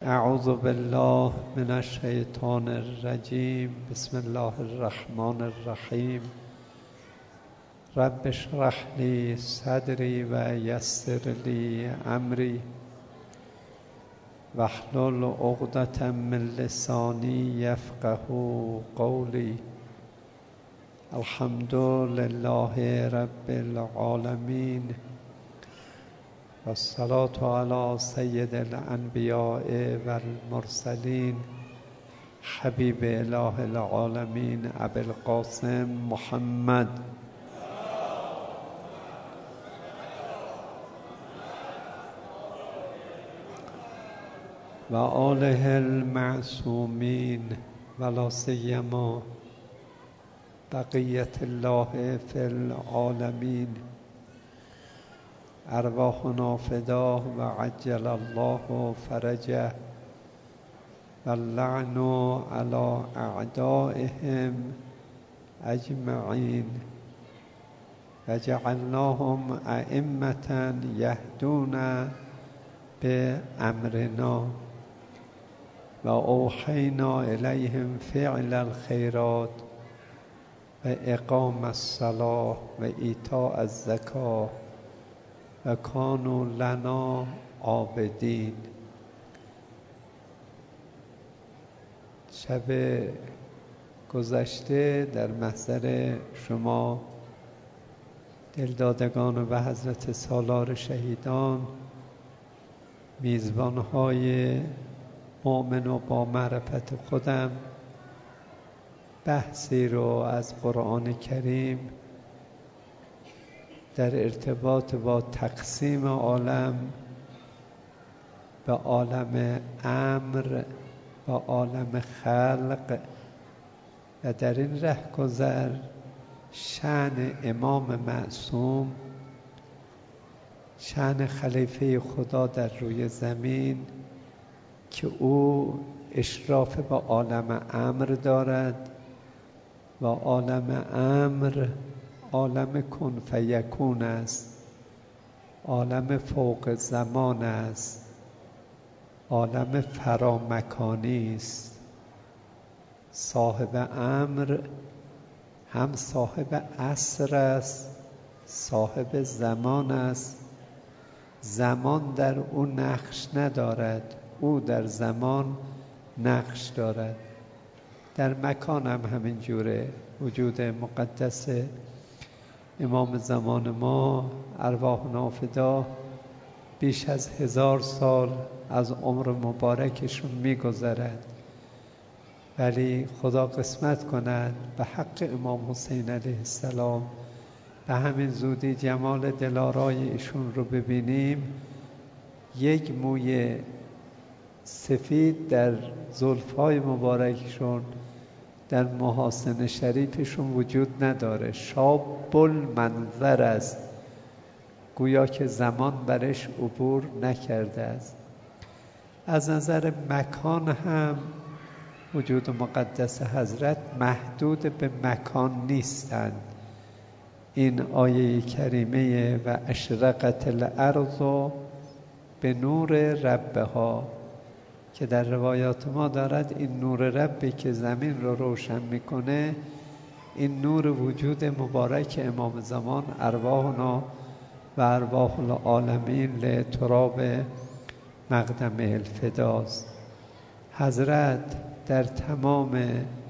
اعوذ بالله من الشیطان الرجیم. بسم الله الرحمن الرحیم. رب اشرح لی صدری و یسر لی امری واحلل عقدة من لسانی یفقهوا قولی. الحمد لله رب العالمین والصلاة علی سید الانبیاء والمرسلین حبیب اله العالمین ابی القاسم محمد و آله المعصومین ولا سیما بقیة الله فی العالمین. ارواحنا فداه و عجل الله فرجه و اللعن علی اعدائهم اجمعین و جعلناهم ائمة یهدون بامرنا و اوحینا الیهم فعل الخیرات و اقام الصلاة و ایتاء الزکاة و کانوا لنا عابدین. شب گذشته در محضر شما دلدادگان و حضرت سالار شهیدان، میزبانهای مؤمن و با معرفت خودم، بحثی رو از قرآن کریم در ارتباط با تقسیم عالم به عالم امر و عالم خلق و در این رهگذر شأن امام معصوم، شأن خلیفه خدا در روی زمین که او اشراف به عالم امر دارد و عالم امر عالم کن فیکون است، عالم فوق زمان است، عالم فرامکانی است. صاحب امر هم صاحب عصر است، صاحب زمان است. زمان در او نقش ندارد، او در زمان نقش دارد. در مکان هم همین جوره. وجود مقدس امام زمان ما ارواحنا فداه بیش از 1000 سال از عمر مبارکشون می‌گذرد، ولی خدا قسمت کند به حق امام حسین علیه السلام به همین زودی جمال دلارای ایشون رو ببینیم. یک موی سفید در زلف‌های مبارکشون، در محاسن شریفشون وجود نداره. شاب المنظر است، گویا که زمان برش عبور نکرده است. از نظر مکان هم وجود مقدس حضرت محدود به مکان نیستند. این آیه کریمه و اشرقت الارض به نور ربها که در روایات ما دارد، این نور ربی که زمین رو روشن میکنه، این نور وجود مبارک امام زمان ارواحنا و ارواح العالمین لتراب مقدم الفداست. حضرت در تمام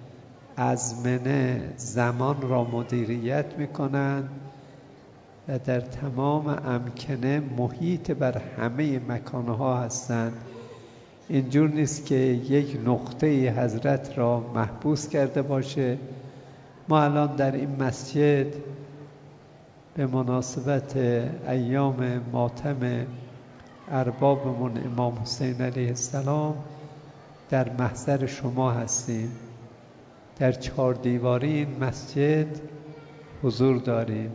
ازمنه زمان را مدیریت میکنند و در تمام امکنه محیط بر همه مکانها هستند. اینجور نیست که یک نقطه حضرت را محبوس کرده باشه. ما الان در این مسجد به مناسبت ایام ماتم اربابمون امام حسین علیه السلام در محضر شما هستیم. در 4 دیواری این مسجد حضور داریم،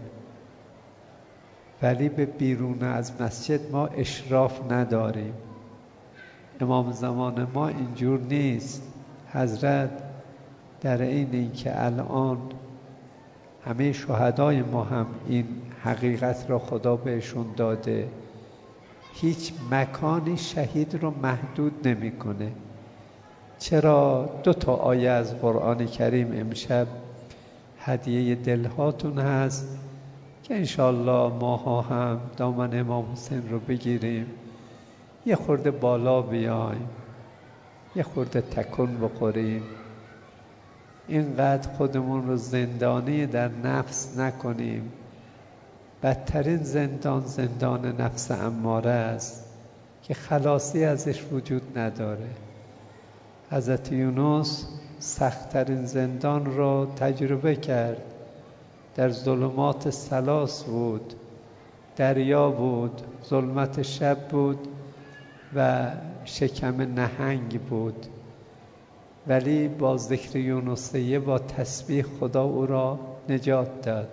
ولی به بیرون از مسجد ما اشراف نداریم. امام زمان ما اینجور نیست. حضرت در این که الان همه شهدای ما هم این حقیقت را خدا بهشون داده هیچ مکانی شهید رو محدود نمیکنه. چرا 2 آیه از قرآن کریم امشب هدیه دلهاتون هست که انشالله ماها هم دامن امام حسین رو بگیریم، یه خورده بالا بیایم، یه خورده تکون بخوریم، اینقدر خودمون رو زندانی در نفس نکنیم. بدترین زندان نفس اماره است که خلاصی ازش وجود نداره. حضرت یونس سخت‌ترین زندان رو تجربه کرد. در ظلمات ثلاث بود، دریا بود، ظلمت شب بود و شکم نهنگ بود، ولی با ذکر یونسیه با تسبیح خدا او را نجات داد.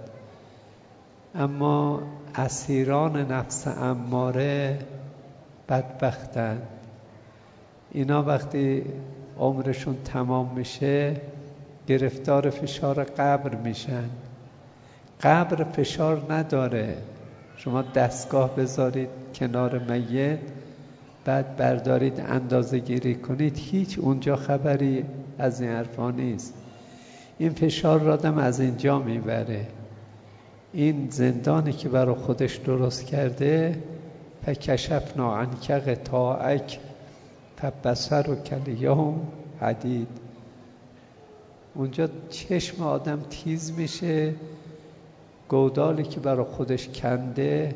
اما اسیران نفس اماره بدبختند. اینا وقتی عمرشون تمام میشه گرفتار فشار قبر میشن. قبر فشار نداره. شما دستگاه بذارید کنار میت، بعد بردارید اندازه گیری کنید، هیچ اونجا خبری از این حرفا نیست. این فشار را آدم از اینجا میبره. این زندانی که برای خودش درست کرده، فکشفنا عنک غطاءک فبصرک الیوم حدید. اونجا چشم آدم تیز میشه، گودالی که برای خودش کنده،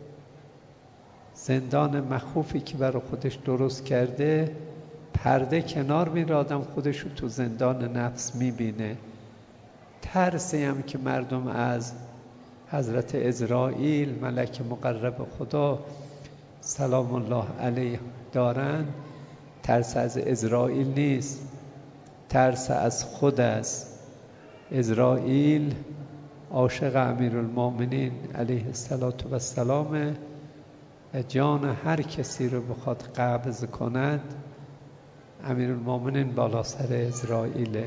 زندان مخوفی که برای خودش درست کرده، پرده کنار میره، آدم خودش رو تو زندان نفس میبینه. ترسی هم که مردم از حضرت عزرائیل ملک مقرب خدا سلام الله علیه دارن، ترس از عزرائیل نیست، ترس از خود است. عزرائیل عاشق امیرالمؤمنین علیه السلام و جان هر کسی رو بخواد قبض کند، امیرالمؤمنین بالا سر عزرائیله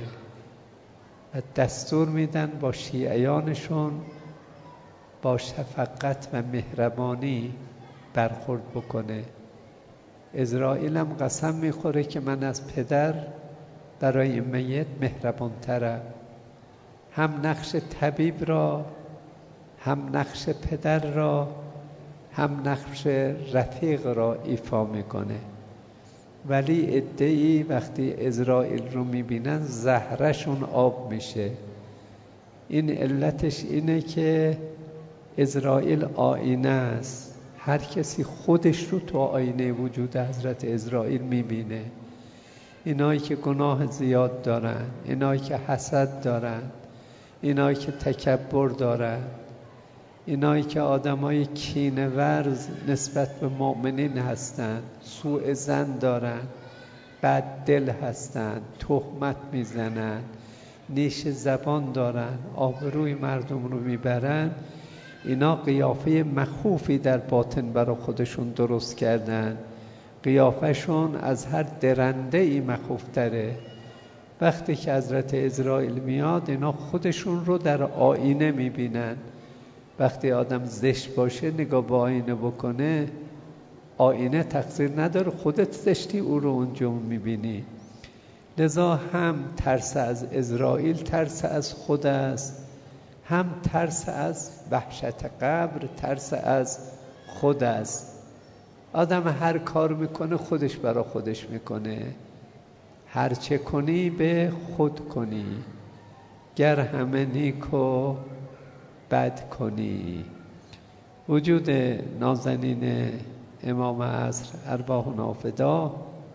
و دستور میدن با شیعیانشون با شفقت و مهربانی برخورد بکنه. عزرائیل هم قسم میخوره که من از پدر برای این میت مهربان ترم. هم نقش طبیب را، هم نقش پدر را، هم نقش رفیق را ایفا میکنه. ولی عده‌ای وقتی عزرائیل رو میبینن زهرشون آب میشه. این علتش اینه که عزرائیل آینه است. هر کسی خودش رو تو آینه وجود حضرت عزرائیل میبینه. اینایی که گناه زیاد دارن، اینایی که حسد دارن، اینایی که تکبر دارن، اینایی که آدمای کینه ورز نسبت به مؤمنین هستن، سوء ظن دارن، بد دل هستن، تهمت میزنن، نیش زبان دارن، آبروی مردم رو میبرن، اینا قیافه مخوفی در باطن برای خودشون درست کردن. قیافشون از هر درنده ای مخوفتره. وقتی که حضرت عزرائیل میاد اینا خودشون رو در آینه میبینن. وقتی آدم زشت باشه نگاه به آینه بکنه، آینه تقصیر نداره، خودت زشتی او رو اونجا میبینی. لذا هم ترس از عزرائیل ترس از خود است، هم ترس از وحشت قبر ترس از خود است. آدم هر کار میکنه خودش برا خودش میکنه. هر چه کنی به خود کنی، گر همه نیک و بد کنی. وجود نازنین امام عصر ارواحنا فدا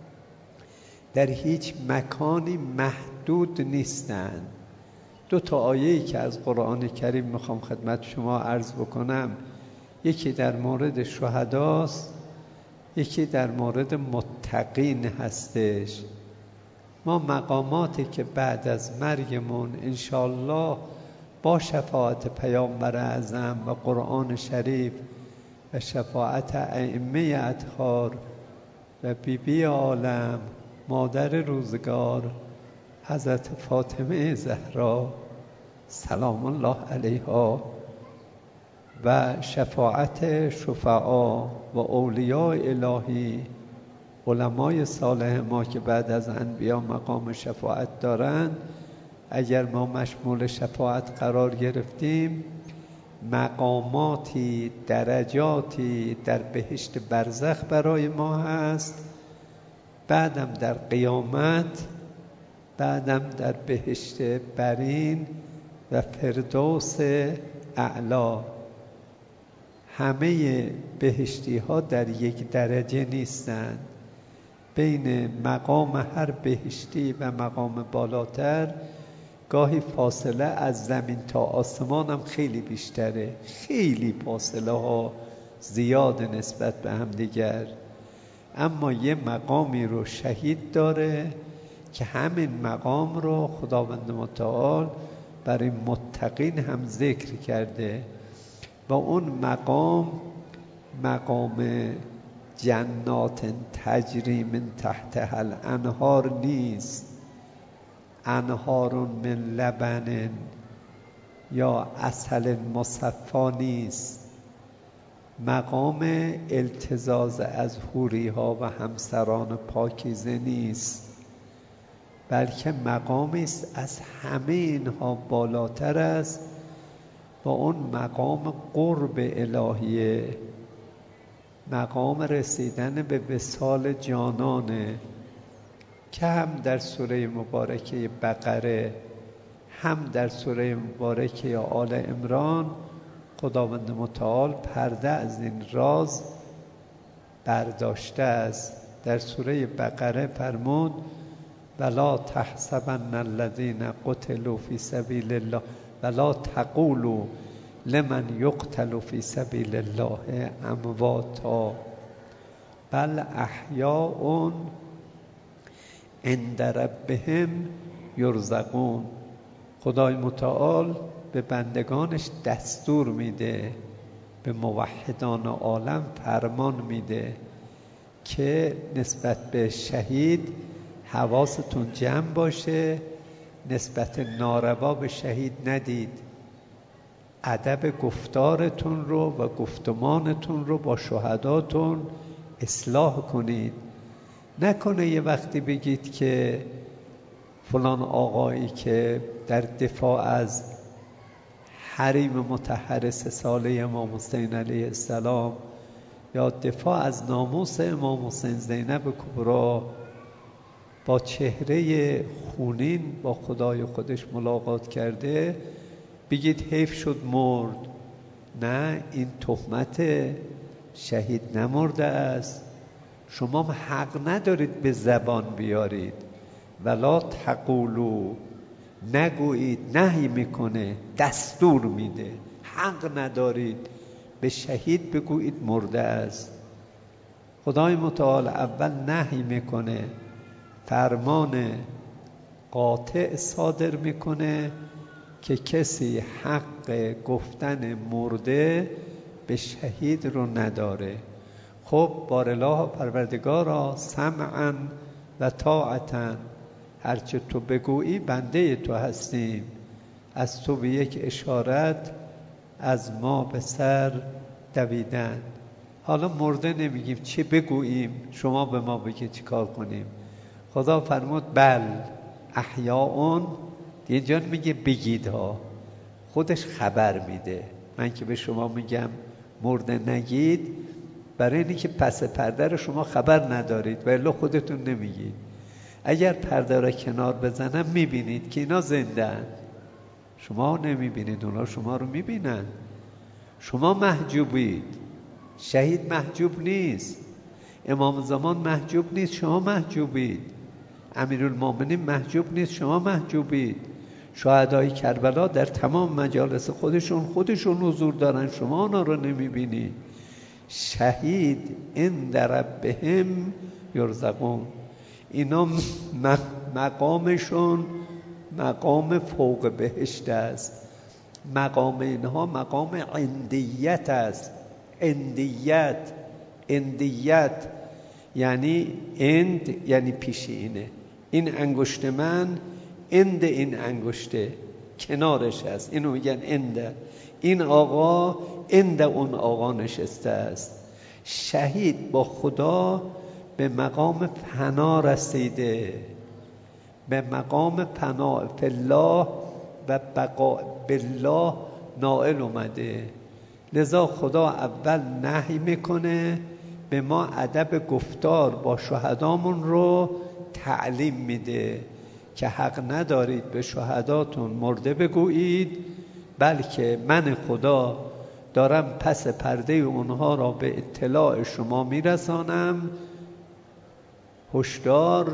در هیچ مکانی محدود نیستند. 2 آیه‌ای که از قرآن کریم میخوام خدمت شما عرض بکنم، یکی در مورد شهداست، یکی در مورد متقین هستش. ما مقاماتی که بعد از مرگمون انشالله با شفاعت پیامبر اعظم و قرآن شریف و شفاعت ائمه اطهار و بیبی عالم مادر روزگار حضرت فاطمه زهرا سلام الله علیها و شفاعت شفعا و اولیاء الهی، علمای صالح ما که بعد از انبیا مقام شفاعت دارند، اگر ما مشمول شفاعت قرار گرفتیم، مقاماتی، درجاتی در بهشت برزخ برای ما هست، بعدم در قیامت، بعدم در بهشت برین و فردوس اعلا. همه بهشتی ها در یک درجه نیستند. بین مقام هر بهشتی و مقام بالاتر گاهی فاصله از زمین تا آسمان هم خیلی بیشتره، خیلی فاصله ها زیاد نسبت به هم دیگر. اما یه مقامی رو شهید داره که همین مقام رو خداوند متعال برای متقین هم ذکر کرده و اون مقام جنات تجری من تحتها الانهار نیست، انهار من لبن یا عسل مصفا نیست، مقام التزاز از حوری ها و همسران پاکیزه نیست، بلکه مقامی است از همه اینها بالاتر است و اون مقام قرب الهیه، مقام رسیدن به وصال جانانه که هم در سوره مبارکه بقره هم در سوره مبارکه آل عمران خداوند متعال پرده از این راز برداشته است. در سوره بقره فرمود ولا تحسبن الذین قتلوا فی سبیل الله ولا تقولوا لمن یقتل فی سبیل الله امواتا بل احیاء عند ربهم یرزقون. خدای متعال به بندگانش دستور میده، به موحدان عالم فرمان میده که نسبت به شهید حواستون جمع باشه، نسبت ناروا به شهید ندید، ادب گفتارتون رو و گفتمانتون رو با شهداتون اصلاح کنید. نکنه یه وقتی بگید که فلان آقایی که در دفاع از حریم مطهر 3 ساله امام حسین علیه السلام یا دفاع از ناموس امام حسین زینب کبری با چهره خونین با خدای خودش ملاقات کرده، بگید حیف شد مرد. نه، این تهمت، شهید نمرده است. شما حق ندارید به زبان بیارید. ولا تقولوا، نگویید، نهی میکنه، دستور میده، حق ندارید به شهید بگویید مرده است. خدای متعال اول نهی میکنه، فرمان قاطع صادر میکنه که کسی حق گفتن مرده به شهید رو نداره. خب بارالله پروردگارا سمعا و طاعتا، هرچه تو بگویی بنده تو هستیم، از تو به یک اشارت از ما به سر دویدن. حالا مرده نمیگیم، چی بگوییم؟ شما به ما بگید چی کار کنیم. خدا فرمود بل احیاءون، اینجا میگه بگید ها، خودش خبر میده. من که به شما میگم مرده نگید، برای اینی که پس پرده رو شما خبر ندارید و الا خودتون نمیگید. اگر پرده را کنار بزنم میبینید که اینا زندن، شما نمیبینید، اونا شما رو میبینن. شما محجوبید، شهید محجوب نیست، امام زمان محجوب نیست، شما محجوبید، امیرالمومنین محجوب نیست، شما محجوبید. شهدای کربلا در تمام مجالس خودشون حضور دارن، شما اونا رو نمیبینید. شهید عند ربهم یرزقون، اینا مقامشون مقام فوق بهشت است. مقام اینها مقام عندیت است. عندیت یعنی عند، یعنی پیش اینه. این انگشت من عند این انگشته، کنارش هست. اینو میگن انده. این آقا انده اون آقا نشسته است. شهید با خدا به مقام فنا رسیده، به مقام فنا فی الله و بقاء بالله نائل اومده. لذا خدا اول نهی میکنه، به ما ادب گفتار با شهدامون رو تعلیم میده که حق ندارید به شهداتون مرده بگویید، بلکه من خدا دارم پس پرده اونها را به اطلاع شما میرسانم. هشدار،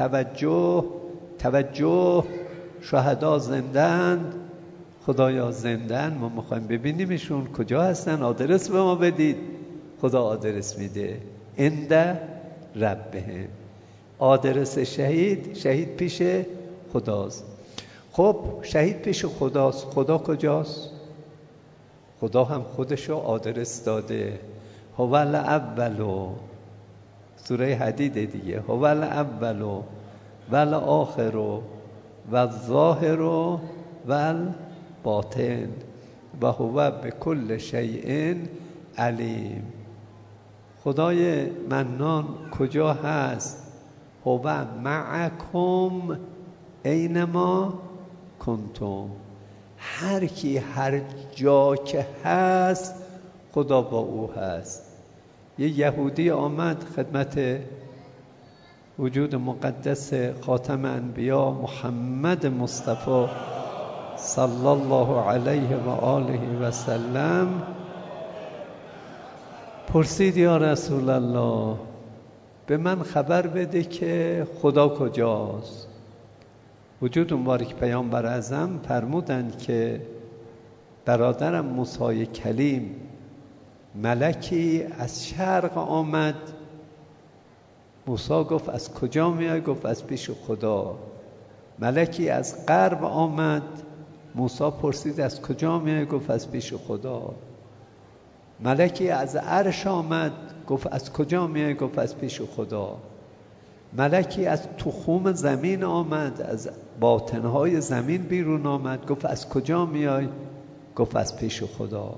توجه، شهدا زندند. خدایا زندن، ما میخوایم ببینیمشون کجا هستن، آدرس به ما بدید. خدا آدرس میده. عند ربهم. آدرس شهید پیش خداست. خب شهید پیش خداست، خدا کجاست؟ خدا هم خودشو آدرس داده. هو الاول، سوره حدید دیگه، هو الاول و الآخر و الظاهر و الباطن و هو بكل شیء علیم. خدای منان کجا هست؟ هو معکم اینما کنتم. هر کی هر جا که هست خدا با او هست. یه یهودی آمد خدمت وجود مقدس خاتم انبیا محمد مصطفی صلی الله علیه و آله و سلم، پرسید یا رسول الله به من خبر بده که خدا کجاست. وجود مبارک پیامبر اعظم فرمودند که برادرم موسی کلیم ملکی از شرق آمد. موسی گفت از کجا میای؟ گفت از پیش خدا. ملکی از غرب آمد. موسی پرسید از کجا میای؟ گفت از پیش خدا. ملکی از عرش آمد. گفت از کجا میای؟ گفت از پیش خدا. ملکی از تخم زمین آمد، از باطنهای زمین بیرون آمد. گفت از کجا میای؟ گفت از پیش خدا.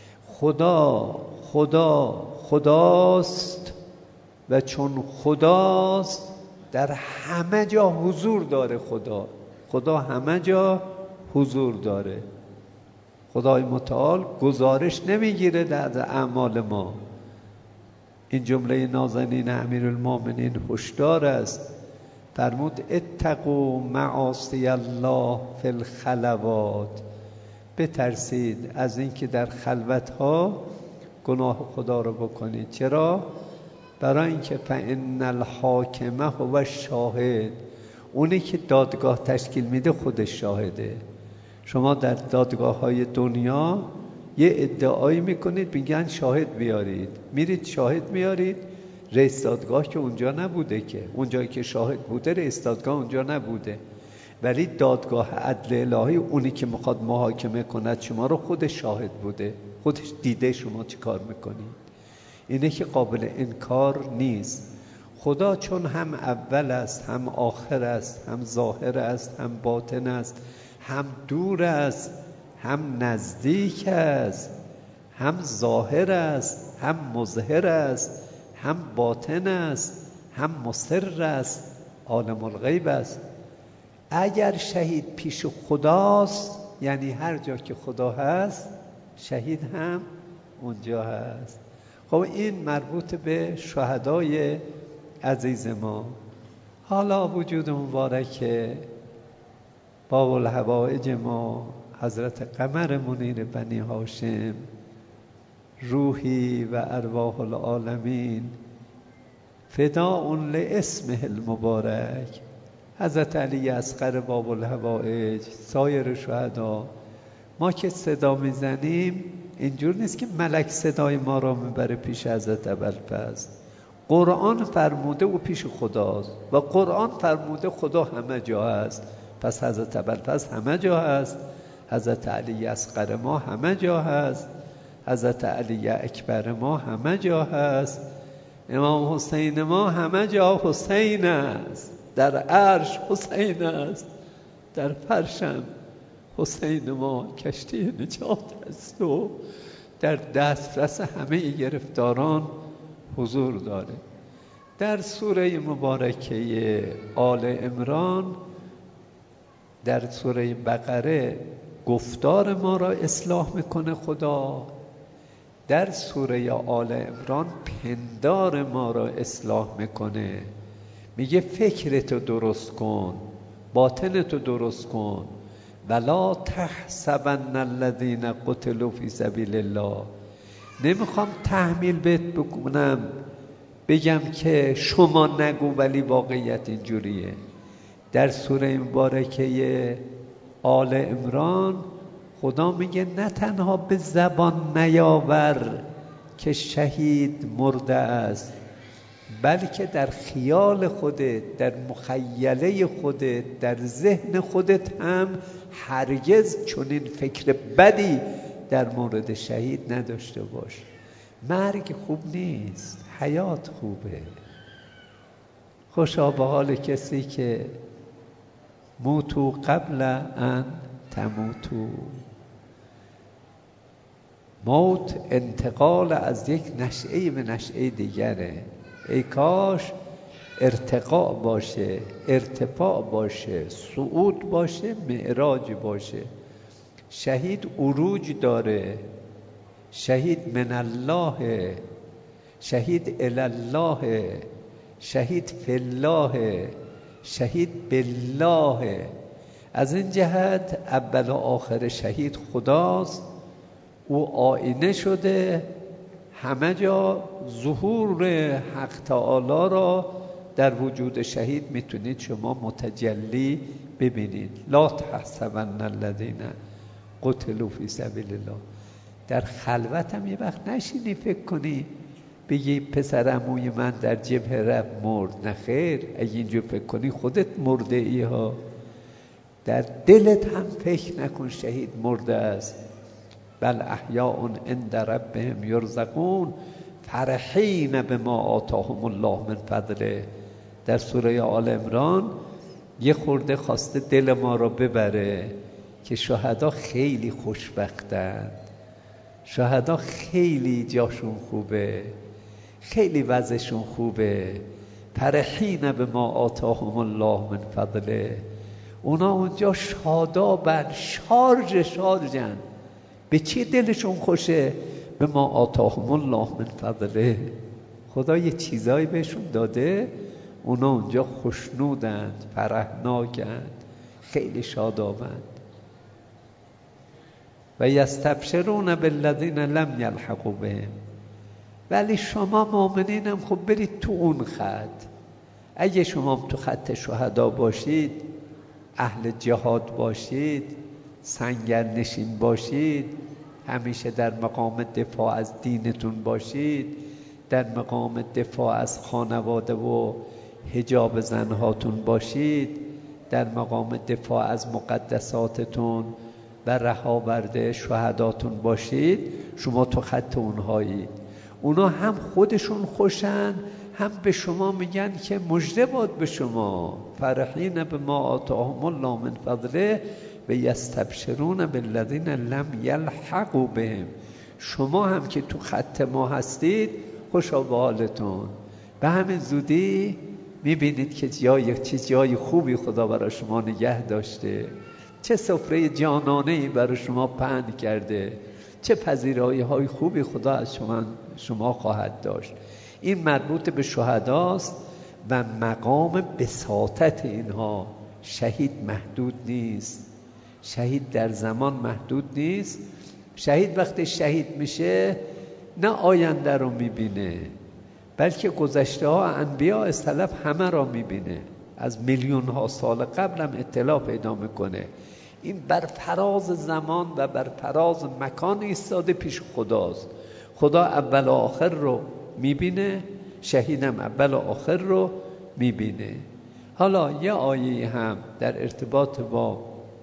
خداست و چون خداست در همه جا حضور داره. خدا همه جا حضور داره. خدای متعال گزارش نمیگیره در اعمال ما. این جمله نازنین امیرالمومنین هشدار است. فرمود اتقوا معاصی الله فی الخلوات. بترسید از اینکه در خلوتها گناه خدا رو بکنید. چرا؟ برای اینکه فإن الحاکم هو الشاهد. اونی که دادگاه تشکیل میده خودش شاهده. شما در دادگاه های دنیا یه ادعایی میکنید، میگن شاهد بیارید، میرید شاهد میارید، رئیس دادگاه که اونجا نبوده، که اونجایی که شاهد بوده رئیس دادگاه اونجا نبوده، ولی دادگاه عدل الهی اونی که میخواد محاکمه کند شما رو خودش شاهد بوده، خودش دیده شما چی کار میکنید. اینه که قابل انکار نیست. خدا چون هم اول است، هم آخر است، هم ظاهر است، هم باطن است، هم دور است، هم نزدیک است، هم ظاهر است، هم مظهر است، هم باطن است، هم مستر است، عالم الغیب است. اگر شهید پیش خداست یعنی هر جا که خدا هست شهید هم اونجا هست. خب این مربوط به شهدای عزیز ما. حالا وجود مبارک باب الحوائج ما حضرت قمر منیر بنی هاشم، روحی و ارواح العالمین فداء لاسمه المبارک، حضرت علی اصغر باب الحوائج، سایر شهدا. ما که صدا میزنیم اینجور نیست که ملک صدای ما را میبره پیش حضرت ابوالفضل. قرآن فرموده او پیش خداست و قرآن فرموده خدا همه جا هست. پس حضرت ابوالفضل همه جا هست، حضرت علی اصغر ما همه جا هست، حضرت علی اکبر ما همه جا هست، امام حسین ما همه جا حسین است، در عرش حسین است، در فرشم حسین ما کشتی نجات است و در دسترس همه گرفتاران حضور داره. در سوره مبارکه آل عمران، در سوره بقره گفتار ما را اصلاح میکنه خدا، در سوره آل عمران پندار ما را اصلاح میکنه، میگه فکرتو درست کن، باطنتو درست کن. ولا تحسبن الذین قتلوا فی سبیل الله. نمیخوام تحمیل بهت بکنم بگم که شما نگو، ولی واقعیت اینجوریه. در سوره مبارکه آل عمران خدا میگه نه تنها به زبان نیاور که شهید مرده است، بلکه در خیال خودت، در مخیله خودت، در ذهن خودت هم هرگز چنین فکر بدی در مورد شهید نداشته باش. مرگ خوب نیست، حیات خوبه. خوشا به حال کسی که موتو قبل ان تموتو. موت انتقال از یک نشعه به نشعه دیگره. ای کاش ارتقاء باشه، ارتفاع باشه، صعود باشه، معراج باشه. شهید عروج داره، شهید من الله، شهید الله، شهید فی الله، شهید بالله. از این جهت اول و آخر شهید خداست. او آینه شده، همه جا ظهور حق تعالی را در وجود شهید میتونید شما متجلی ببینید. لا تحسبن الذین قتلوا فی سبیل الله. در خلوت هم یه وقت نشینی فکر کنی بگی پسر عموی من در جبهه رفت مرد. نه خیر، اگه اینجور فکر کنی خودت مرده ای ها. در دلت هم فکر نکن شهید مرده است. بل احیاء عند ربهم یرزقون فرحین بما آتاهم الله من فضله. در سوره آل عمران یه خورده خواسته دل ما را ببره که شهدا خیلی خوشبختند، شهدا خیلی جاشون خوبه، خیلی وضعشون خوبه. فرحین بما آتاهم الله من فضله. اونا اونجا شادابن، شارجن. به چی دلشون خوشه؟ به ما آتاهم الله من فضله. خدا یه چیزایی بهشون داده، اونا اونجا خوشنودند، فرحناکند، خیلی شادابند. و یستبشرون بالذین لم یلحقوا بهم. ولی شما مؤمنینم خب برید تو اون خط. اگه شما تو خط شهدا باشید، اهل جهاد باشید، سنگرنشین باشید، همیشه در مقام دفاع از دینتون باشید، در مقام دفاع از خانواده و حجاب زنهاتون باشید، در مقام دفاع از مقدساتتون و رهاورده شهداتون باشید، شما تو خط اونهایید. اونا هم خودشون خوشن، هم به شما میگن که مژده باد به شما. فرحین بما آتاهم الله من فضله و یستبشرون بالذین لم یلحقوا بهم. شما هم که تو خط ما هستید خوشا به حالتون. به همین زودی میبینید که چه جای خوبی خدا برای شما نگه داشته، چه سفره جانانه‌ای برای شما پهن کرده، چه پذیرایی های خوبی خدا از شما خواهد داشت. این مربوط به شهداست و مقام بساطت اینها. شهید محدود نیست، شهید در زمان محدود نیست. شهید وقتی شهید میشه نه آینده رو میبینه، بلکه گذشته ها انبیاء اسلف همه را میبینه. از میلیون ها سال قبل هم اطلاع پیدا میکنه. این بر فراز زمان و بر فراز مکان ایستاده پیش خداست. خدا اول و آخر رو میبینه، شهیدم اول و آخر رو میبینه. حالا یه آیه هم در ارتباط با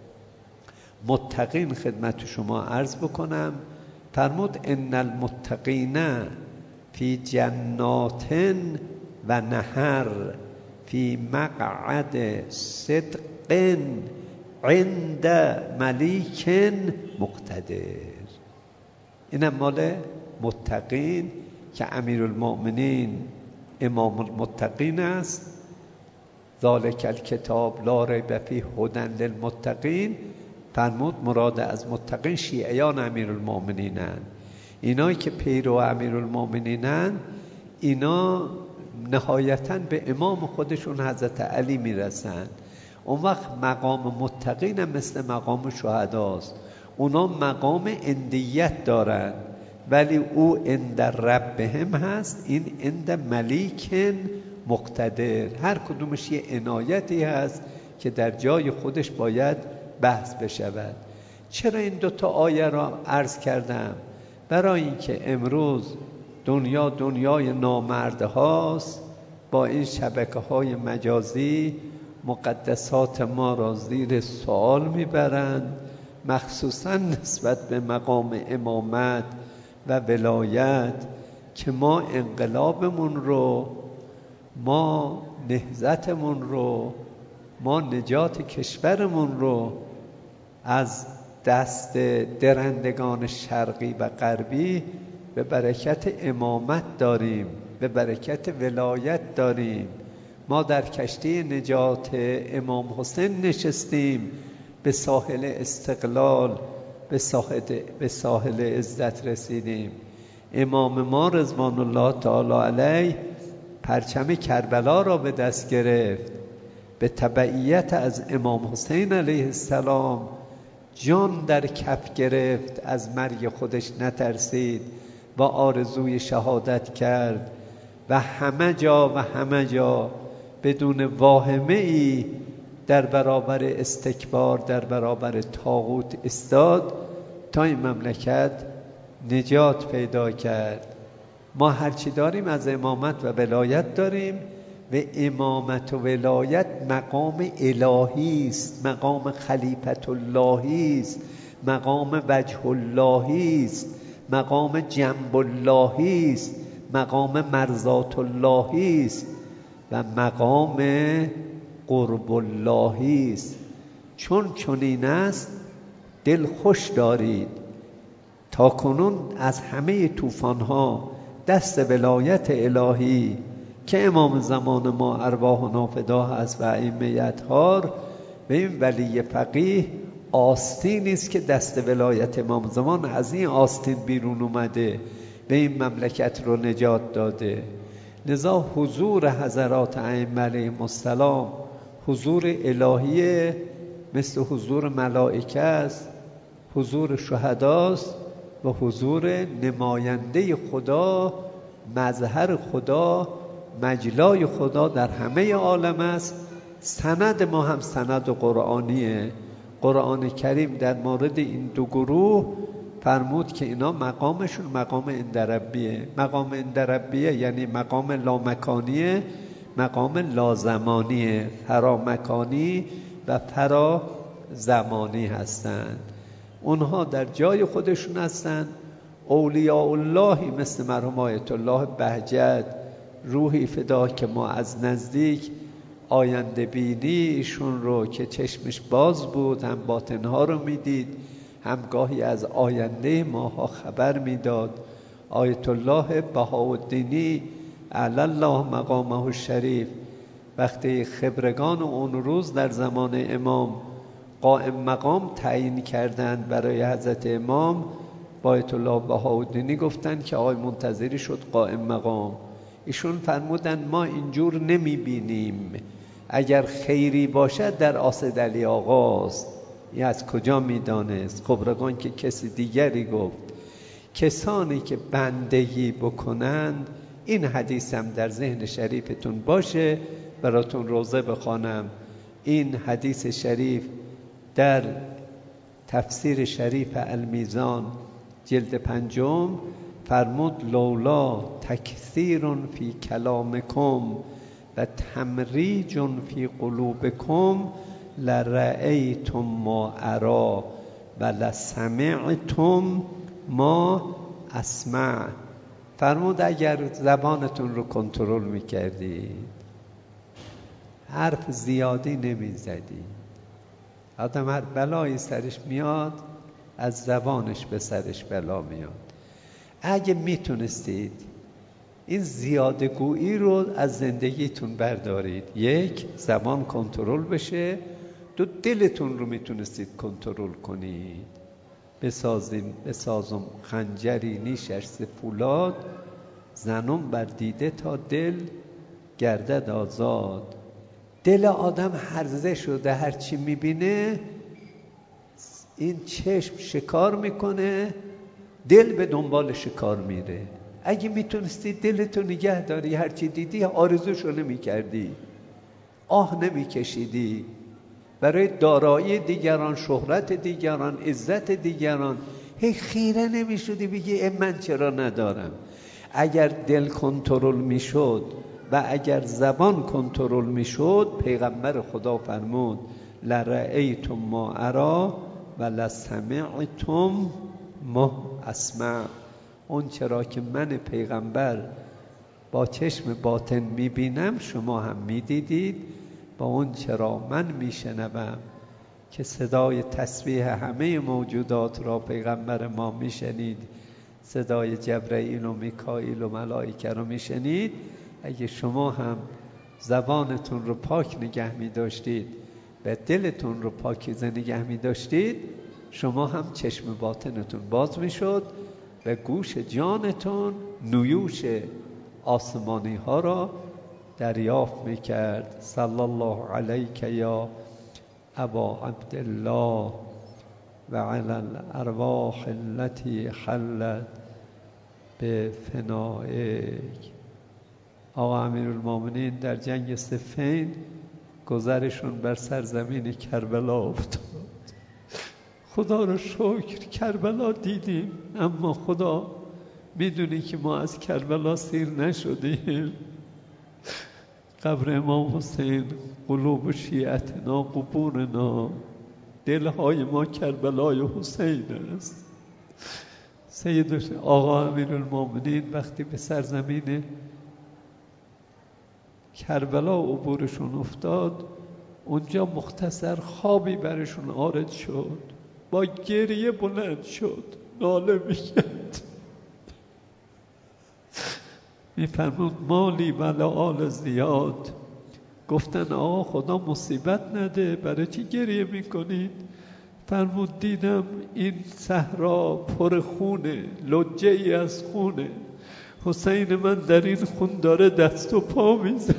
متقین خدمت شما عرض بکنم. فرمود ان المتقین فی جنات و نهر فی مقعد صدق عند ملیک مقتدر. اینم مال متقین که امیرالمؤمنین امام المتقین است. ذالک الکتاب لا ریب فیه هدی للمتقین. فرمود مراد از متقین شیعیان امیرالمؤمنینن. اینایی که پیرو امیرالمؤمنینن اینا نهایتاً به امام خودشون حضرت علی میرسن. اون وقت مقام متقین هم مثل مقام شهداست. اونا مقام اندیت دارن ولی او عند ربهم هست، این عند ملیک مقتدر. هر کدومش یه عنایتی هست که در جای خودش باید بحث بشود. چرا این دوتا آیه را عرض کردم؟ برای اینکه امروز دنیا دنیای نامرده هاست. با این شبکه های مجازی مقدسات ما را زیر سوال میبرند، مخصوصا نسبت به مقام امامت و ولایت که ما انقلابمون رو، ما نهضتمون رو، ما نجات کشورمون رو از دست درندگان شرقی و غربی به برکت امامت داریم، به برکت ولایت داریم. ما در کشتی نجات امام حسین نشستیم، به ساحل استقلال، به ساحل عزت رسیدیم. امام ما رضوان الله تعالی علیه پرچم کربلا را به دست گرفت، به تبعیت از امام حسین علیه السلام جان در کف گرفت، از مرگ خودش نترسید و آرزوی شهادت کرد و همه جا بدون واهمه ای در برابر استکبار، در برابر طاغوت استاد تا این مملکت نجات پیدا کرد. ما هرچی داریم از امامت و ولایت داریم و امامت و ولایت مقام الهی است، مقام خلیفت اللهی است، مقام وجه اللهی است، مقام جنب اللهی است، مقام مرضات اللهی است و مقام قرب اللهی است. چون چنین است دل خوش دارید. تا کنون از همه طوفان‌ها دست ولایت الهی که امام زمان ما ارواح نافدا هست و ائمه اطهار به این ولی فقیه آستینی است که دست ولایت امام زمان از این آستین بیرون اومده، به این مملکت رو نجات داده. لذا حضور حضرات ائمه علیهم السلام حضور الهی مثل حضور ملائکه است، حضور شهداست و حضور نماینده خدا، مظهر خدا، مجلای خدا در همه عالم است. سند ما هم سند قرآنیه. قرآن کریم در مورد این دو گروه فرمود که اینا مقامشون مقام عند ربیه. مقام عند ربیه یعنی مقام لامکانیه، مقام لازمانیه، فرامکانی و فرا زمانی هستند. اونها در جای خودشون هستند. اولیاء اللهی مثل مرحوم آیت الله بهجت روحی فدا که ما از نزدیک آینده بینی ایشون رو که چشمش باز بود، هم باطنها رو میدید، هم گاهی از آینده ماها خبر میداد. آیت الله بهاءالدینی اعلی الله مقامه الشریف وقتی خبرگان اون روز در زمان امام قائم مقام تعیین کردند برای حضرت امام، با آیت الله بهاءالدینی گفتند که آقای منتظری شد قائم مقام. ایشون فرمودند ما اینجور نمیبینیم، اگر خیری باشد در آسد علی آقاست. این از کجا میدانست؟ خبرگان که کسی دیگری گفت. کسانی که بندگی بکنند، این حدیث هم در ذهن شریفتون باشه، براتون روزه بخوانم. این حدیث شریف در تفسیر شریف المیزان جلد 5 فرمود لولا تکثیر فی کلامکم و تمریج فی قلوبکم لرأیتم ما ارا و لسمعتم ما اسمع. فرمود اگر زبانتون رو کنترل میکردید، حرف زیادی نمیزدید، آدم هر بلایی سرش میاد از زبانش به سرش بلا میاد. اگه میتونستید این زیادگویی رو از زندگیتون بردارید، یک، زبان کنترل بشه، دو، دلتون رو میتونستید کنترل کنید. بسازم خنجری نیش از فولاد، زنم بر دیده تا دل گردد آزاد. دل آدم هرزه شده، هرچی میبینه این چشم شکار میکنه، دل به دنبال شکار میره. اگه میتونستی دلتو نگه داری، هرچی دیدی آرزوشو نمیکردی، آه نمیکشیدی برای دارایی دیگران، شهرت دیگران، عزت دیگران، هی خیره نمیشدی بگی من چرا ندارم. اگر دل کنترل میشد و اگر زبان کنترل میشد، پیغمبر خدا فرمود لرأیتم ما ارا و لسمعتم ما اسمع. اون چرا که من پیغمبر با چشم باطن میبینم شما هم میدیدید، با اون چرا من میشنوم که صدای تسبیح همه موجودات را پیغمبر ما میشنید، صدای جبرائیل و میکائیل و ملائکه رو میشنید. اگه شما هم زبانتون رو پاک نگه میداشتید و دلتون رو پاکیزه نگه میداشتید، شما هم چشم باطنتون باز میشد و گوش جانتون نیوش آسمانی ها را دریافت میکرد. صلی الله علیک یا ابا عبدالله و علی الارواح التي خلت به فنائک. آقا امیرالمومنین در جنگ صفین گذرشون بر سرزمین کربلا افتاد. خدا رو شکر کربلا دیدیم، اما خدا میدونی که ما از کربلا سیر نشدیم. قبر امام حسین قلوب شیعتنا قبورنا، دلهای ما کربلای حسین است. سید آقا امیرالمومنین وقتی به سرزمین کربلا عبورشون افتاد، اونجا مختصر خوابی برشون عارض شد، با گریه بلند شد، ناله میکرد، میفرمود مالی ولی آل زیاد. گفتن آقا خدا مصیبت نده، برای چی گریه میکنید؟ فرمود دیدم این صحرا پر خونه، لجه ای از خونه، حسین من در این خون داره دست و پا میزنه،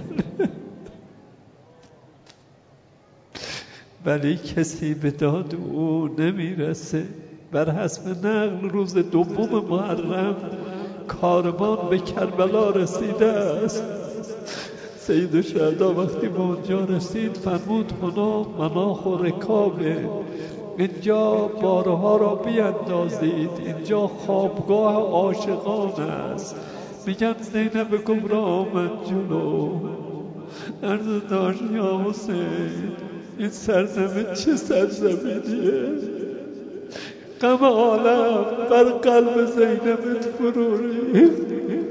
ولی کسی به داد او نمیرسه. بر حسب نقل روز دوم محرم کاروان به کربلا رسیده است. سید الشهدا وقتی به اونجا رسید فرمود هنا مناخ و رکابه، اینجا بارها را بیندازید، اینجا خوابگاه عاشقان است. میگن زینب کبری آمد جلو، عرض داشت یا حسین این سرزمین چه سرزمینیه؟ غم عالم بر قلب زینب فرو ریخت.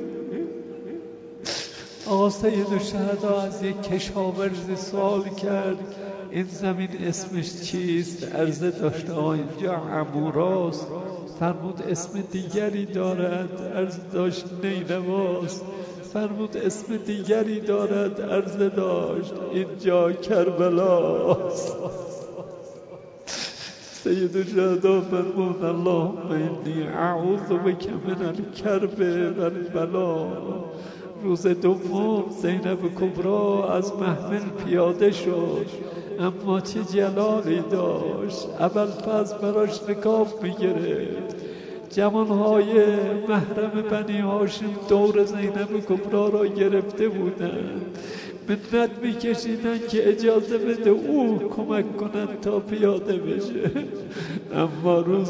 آقا سید الشهدا از یک کشاورزی سوال کرد این زمین اسمش چیست؟ عرضه داشت اینجا عموراست. فرمود اسم دیگری دارد؟ عرضه داشت نینواست. فرمود اسم دیگری دارد؟ عرضه داشت اینجا کربلاست. سید الشهدا فرمود اللهم انی اعوذ بک من الکرب و البلا. روز دوم زینب کبری از محمل پیاده شد، اما چه جلالی داشت. ابوالفضل براش نکاف میگرفت، جوانهای محرم بنی هاشم دور زینب کبری را گرفته بودند، منت میکشیدن که اجازه بده او کمک کند تا پیاده بشه. اما روز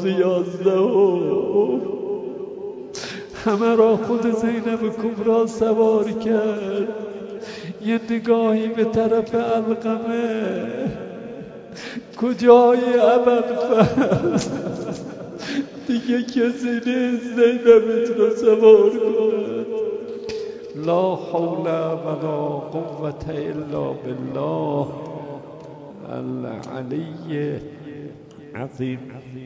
11 همه را خود زینب کبری سوار کرد. یه نگاهی به طرف علقمه، کجای ابوالفضل؟ دیگه کسی نیست زینبت رو سوار کند. لا حول ولا قوة الا بالله العلی عظيم